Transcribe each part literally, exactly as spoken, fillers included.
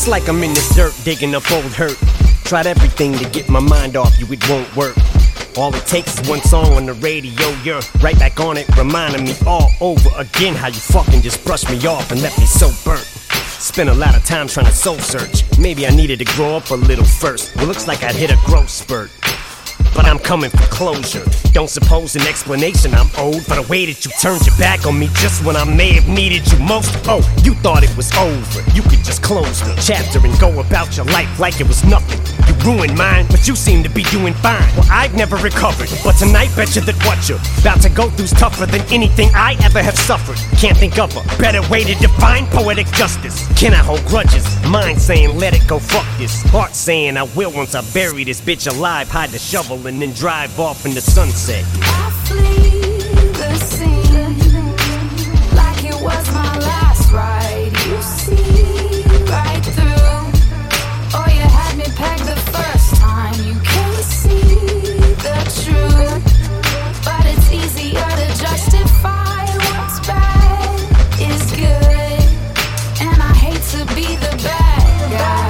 It's like I'm in this dirt digging up old hurt. Tried everything to get my mind off you, it won't work. All it takes is one song on the radio, you're right back on it, reminding me all over again how you fucking just brushed me off and left me so burnt. Spent a lot of time trying to soul search. Maybe I needed to grow up a little first. Well, looks like I'd hit a growth spurt, but I'm coming for closure. Don't suppose an explanation I'm owed for the way that you turned your back on me just when I may have needed you most. Oh, you thought it was over, you could just close the chapter and go about your life like it was nothing. You ruined mine, but you seem to be doing fine. Well, I've never recovered, but tonight bet you that what you're about to go through's tougher than anything I ever have suffered. Can't think of a better way to define poetic justice. Can I hold grudges? Mind saying let it go, fuck this. Heart saying I will once I bury this bitch alive, hide the shovel and then drive off in the sunset. I flee the scene like it was my last ride. You see right through. Oh, you had me pegged the first time. You can't see the truth, but it's easier to justify what's bad is good. And I hate to be the bad guy.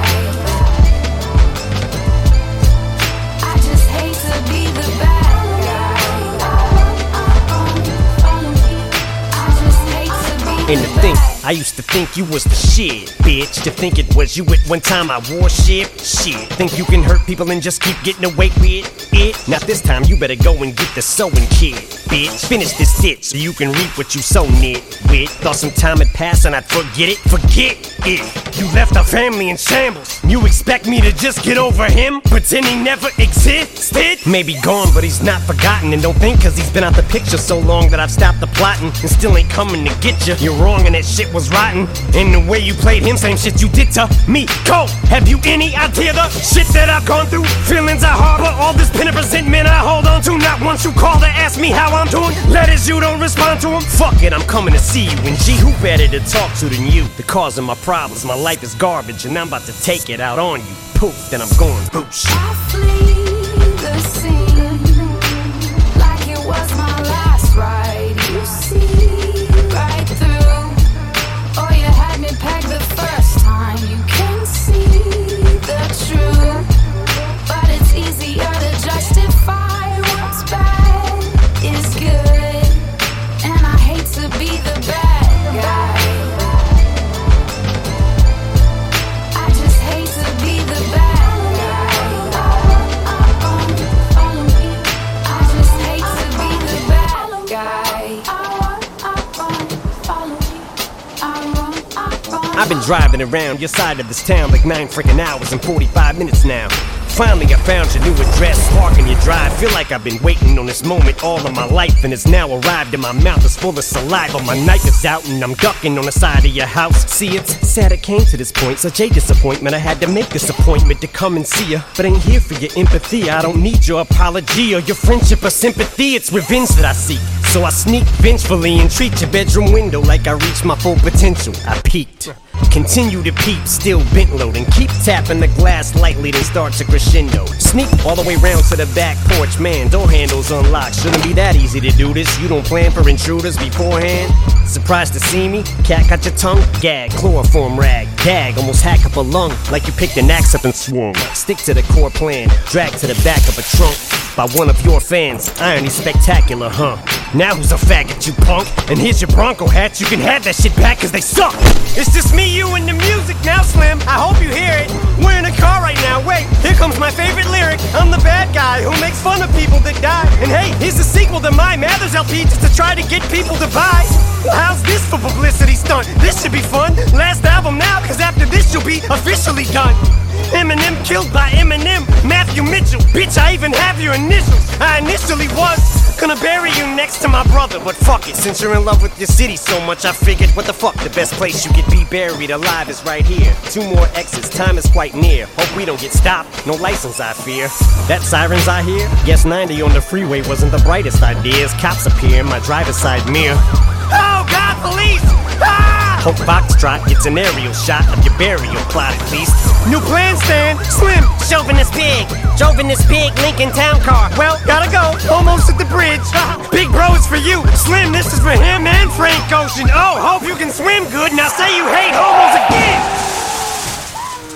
I just hate to be the bad. And to think, I used to think you was the shit, bitch. To think it was you at one time I wore shit. Shit, think you can hurt people and just keep getting away with it? Not this time, you better go and get the sewing kit, bitch. Finish this ditch so you can reap what you sow nitwit. Thought some time had passed and I'd forget it, forget it. You left our family in shambles. You expect me to just get over him? Pretend he never existed? Maybe gone, but he's not forgotten. And don't think cause he's been out the picture so long that I've stopped the plotting and still ain't coming to get you. You're wrong and that shit was rotten. And the way you played him, same shit you did to me. Cole, have you any idea the shit that I've gone through? Feelings I harbor, all this pin of resentment I hold on to. Not once you call to ask me how I'm doing. Letters you don't respond to them. Fuck it, I'm coming to see you. And gee, who better to talk to than you? The cause of my problems, my life is garbage, and I'm about to take it out on you. Poof, then I'm going boosh. I flee the scene like it was my last ride. You see right through. Oh, you had me pegged the first time. You can see the truth, but it's easier to justify what's bad is good. And I hate to be the bad guy. I just hate to be the bad guy. I just hate to be the bad guy. I've been driving around your side of this town like nine freaking hours and forty-five minutes now. Finally I found your new address, parking your drive. Feel like I've been waiting on this moment all of my life, and it's now arrived and my mouth is full of saliva. My knife is out and I'm ducking on the side of your house. See, it's sad it came to this point, such a disappointment. I had to make this appointment to come and see you, but ain't here for your empathy. I don't need your apology or your friendship or sympathy. It's revenge that I seek, so I sneak vengefully and treat your bedroom window like I reached my full potential. I peeked, continue to peep, still bent low, and keep tapping the glass lightly, then start to crescendo. Sneak all the way round to the back porch, man, door handles unlocked. Shouldn't be that easy to do this, you don't plan for intruders beforehand. Surprised to see me? Cat got your tongue? Gag, chloroform rag, gag, almost hack up a lung, like you picked an axe up and swung. Stick to the core plan, drag to the back of a trunk by one of your fans. Irony spectacular, huh? Now who's a faggot, you punk? And here's your Bronco hat, you can have that shit back cause they suck. It's just me, you, and the music now, Slim. I hope you hear it. We're in a car right now, wait, here comes my favorite lyric. I'm the bad guy who makes fun of people that die. And hey, here's the sequel to my Mathers L P just to try to get people to buy. Well, how's this for publicity stunt? This should be fun. Last album now, cause after this you'll be officially done. Eminem killed by Eminem, Matthew Mitchell. Bitch, I even have your initials. I initially was gonna bury you next to my brother, but fuck it, since you're in love with your city so much, I figured, what the fuck, the best place you could be buried alive is right here. Two more exits, time is quite near. Hope we don't get stopped, no license I fear. That sirens I hear? Guess ninety on the freeway wasn't the brightest ideas. Cops appear in my driver's side mirror. Oh God, police! Ah! Hope Foxtrot gets an aerial shot of your burial plot at least. New plan, Stan, Slim, chauvinist pig. Drove in this big Lincoln Town car. Well, gotta go, almost at the bridge. Big bro is for you, Slim, this is for him and Frank Ocean. Oh, hope you can swim good, now say you hate homos again.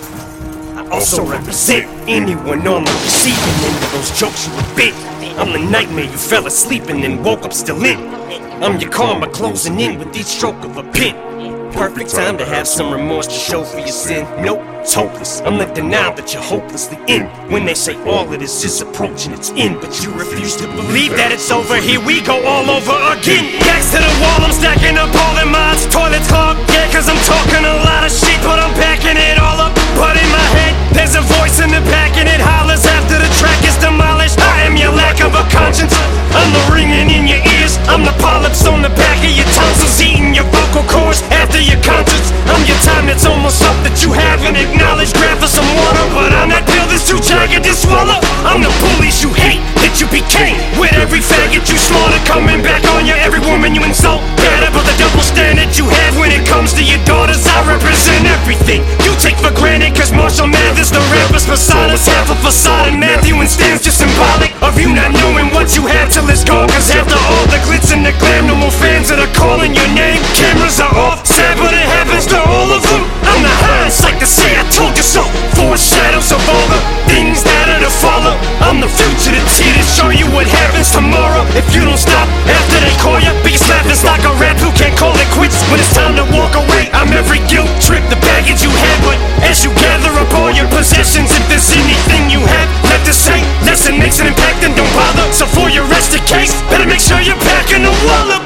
also represent anyone on the receiving end of those jokes you a bit. I'm the nightmare you fell asleep and then woke up still in. I'm your karma closing in with each stroke of a pen. Perfect time to have some remorse to show for your sin. Nope, it's hopeless. I'm the denial that you're hopelessly in. When they say all of this is approaching its end, but you refuse to believe that it's over. Here we go all over again. Backs to the wall, I'm stacking up all the mods. Toilets clogged, yeah, cause I'm talking a lot of shit, but I'm backing it all up. But in my head, there's a voice in the back and it hollers after the track is demolished. I am your lack of a conscience. I'm the ringing in your ears. I'm the polyps on the back of your tonsils, eating your vocal cords after your concerts. I'm your time that's almost up that you haven't acknowledged. Grab for some water, but I'm that pill that's too jagged to swallow. I'm the bullies you hate that you became, with every faggot you slaughter coming back on you. Every woman you insult, bad about the double standard you have when it comes to your daughters. I represent everything you take for granted, cause Marshall Mathers, the rapper's persona's half a facade, and Matthew and Stan's just symbolic of you not knowing what you have till it's gone. Cause after all the glitz and the glam, no more fans that are calling your name. Cameras are off, sad but it happens to all of them. I'm the hindsight to say I told you so, foreshadows of all the things that are to follow. I'm the future that's here to show you what happens tomorrow if you don't stop after they call you. Biggest laughing's like a rap who can't call it quits when it's time to walk away. I'm every guilt trip, the baggage you had, but as you gather up all your possessions, if there's anything you have left to say, lesson makes an impact and don't bother. So for your rest of case, better make sure you're packing the wallop.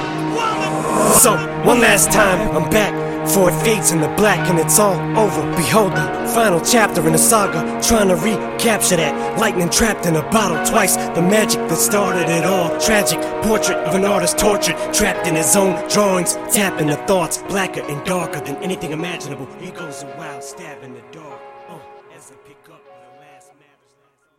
So, one last time, I'm back, for it fades in the black and it's all over. Behold the final chapter in the saga, trying to recapture that lightning trapped in a bottle twice. The magic that started it all, tragic portrait of an artist tortured, trapped in his own drawings, tapping the thoughts, blacker and darker than anything imaginable. He goes a wild stab in the dark, uh, as I pick up.